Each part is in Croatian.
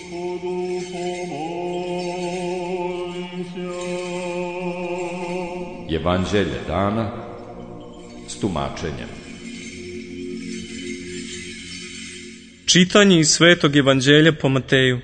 Evanđelje dana s tumačenjem. Čitanje iz Svetog evanđelja po Mateju.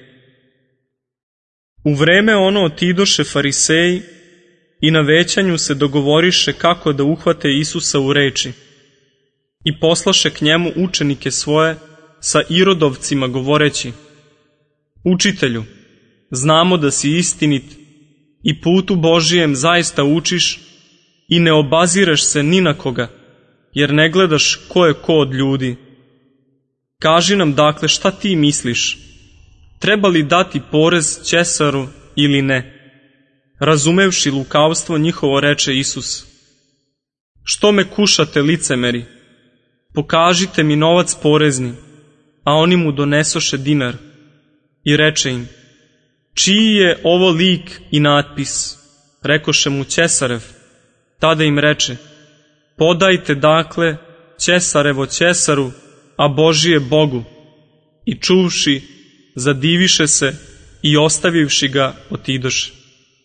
U vreme ono otidoše fariseji i na većanju se dogovoriše kako da uhvate Isusa u reči. I poslaše k njemu učenike svoje sa Irodovcima govoreći: Učitelju, znamo da si istinit i putu Božijem zaista učiš i ne obazireš se ni na koga, jer ne gledaš ko je ko od ljudi. Kaži nam dakle šta ti misliš, treba li dati porez Ćesaru ili ne? Razumevši lukavstvo njihovo reče Isus: Što me kušate, licemeri? Pokažite mi novac porezni. A oni mu donesoše dinar. I reče im: Čiji je ovo lik i natpis? Rekoše mu: Ćesarev. Tada im reče: Podajte dakle Ćesarevo Ćesaru, a Božije Bogu. I čuvši, zadiviše se i ostavivši ga, otidoše.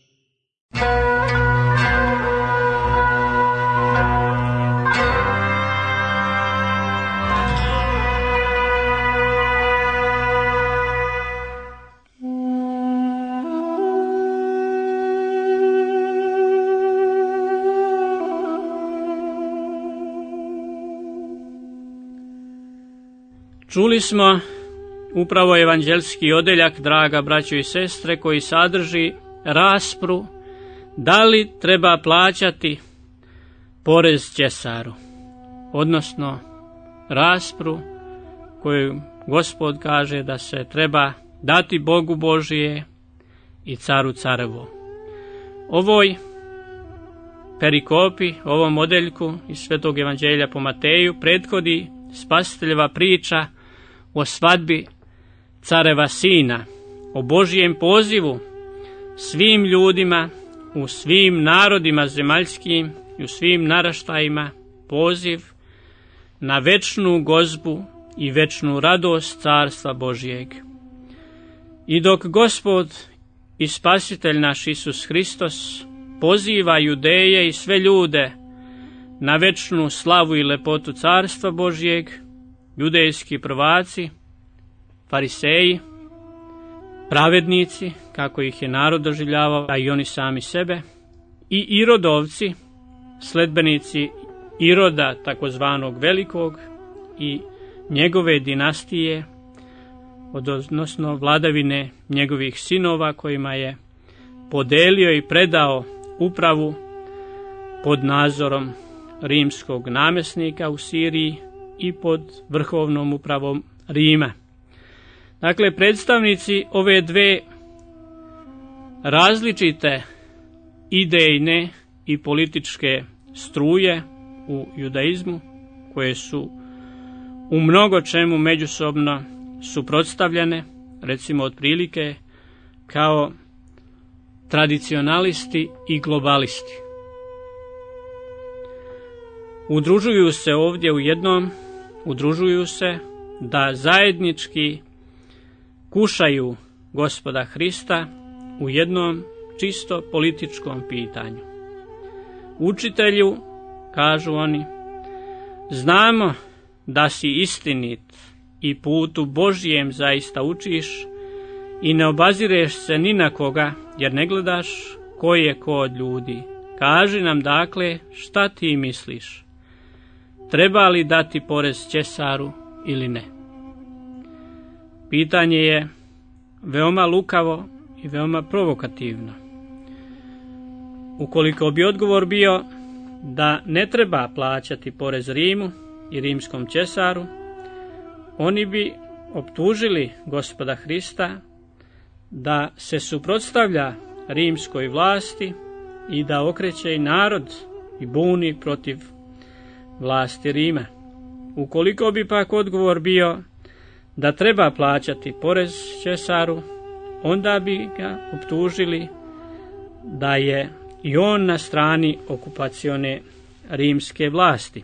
Čuli smo upravo evanđelski odeljak, draga braćo i sestre, koji sadrži raspravu da li treba plaćati porez Ćesaru, odnosno raspravu koju Gospod kaže da se treba dati Bogu Božije i Caru Carevo. Ovoj perikopi, ovom odeljku iz Svetog evanđelja po Mateju prethodi spasiteljeva priča o svadbi Careva sina, o Božijem pozivu svim ljudima u svim narodima zemaljskim i u svim naraštajima, poziv na večnu gozbu i večnu radost Carstva Božijeg. I dok Gospod i Spasitelj naš Isus Hristos poziva Judeje i sve ljude na večnu slavu i lepotu Carstva Božijeg, judejski prvaci, fariseji, pravednici, kako ih je narod doživljavao, a i oni sami sebe, i Irodovci, sledbenici Iroda, takozvanog velikog, i njegove dinastije, odnosno vladavine njegovih sinova, kojima je podelio i predao upravu pod nadzorom rimskog namjesnika u Siriji i pod vrhovnom upravom Rima. Dakle, predstavnici ove dve različite idejne i političke struje u judaizmu, koje su u mnogo čemu međusobno suprotstavljene, recimo otprilike kao tradicionalisti i globalisti. Udružuju se ovdje u jednom, udružuju se da zajednički kušaju Gospoda Hrista u jednom čisto političkom pitanju. Učitelju, kažu oni, znamo da si istinit i putu Božijem zaista učiš i ne obazireš se ni na koga, jer ne gledaš ko je ko od ljudi. Kaži nam dakle šta ti misliš. Treba li dati porez Ćesaru ili ne? Pitanje je veoma lukavo i veoma provokativno. Ukoliko bi odgovor bio da ne treba plaćati porez Rimu i rimskom Ćesaru, oni bi optužili Gospoda Hrista da se suprotstavlja rimskoj vlasti i da okreće i narod i buni protiv vlasti Rima. Ukoliko bi pak odgovor bio da treba plaćati porez Ćesaru, onda bi ga optužili da je i on na strani okupacione rimske vlasti.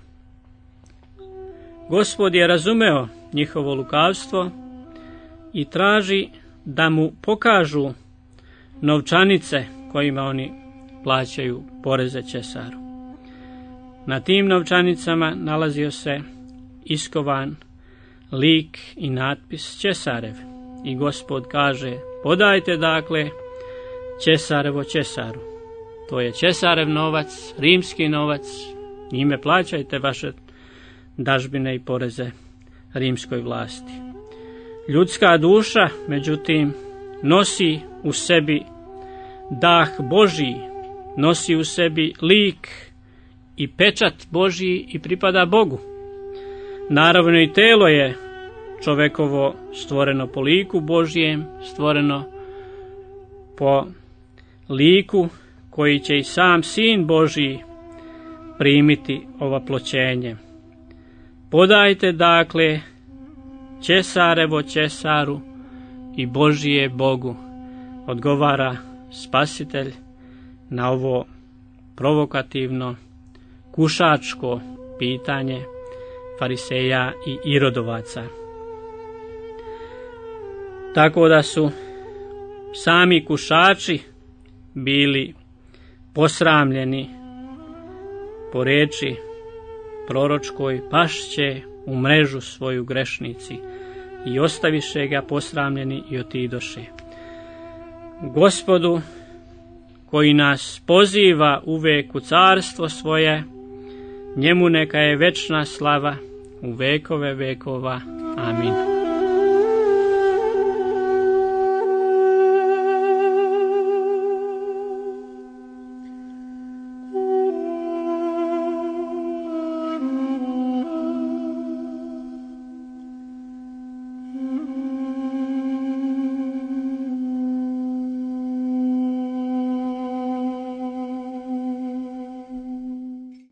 Gospod je razumeo njihovo lukavstvo i traži da mu pokažu novčanice kojima oni plaćaju poreze Cesaru. Na tim novčanicama nalazio se iskovan lik i natpis Cesarev. I Gospod kaže: podajte dakle Cesarevo Cesaru. To je Cesarev novac, rimski novac, njime plaćajte vaše dažbine i poreze rimskoj vlasti. Ljudska duša, međutim, nosi u sebi dah Božji, nosi u sebi lik i pečat Božji i pripada Bogu. Naravno i telo je čovekovo stvoreno po liku Božjem, stvoreno po liku koji će i sam Sin Božji primiti ovaploćenje. Podajte dakle Cesarevo Cesaru i Božije Bogu, odgovara Spasitelj na ovo provokativno, kušačko pitanje fariseja i irodovaca. Tako da su sami kušači bili posramljeni po reči proročkoj: pašće u mrežu svoju grešnici, i ostaviše ga posramljeni i otidoše. Gospodu, koji nas poziva uvek u carstvo svoje, njemu neka je večna slava u vekove vekova. Amin.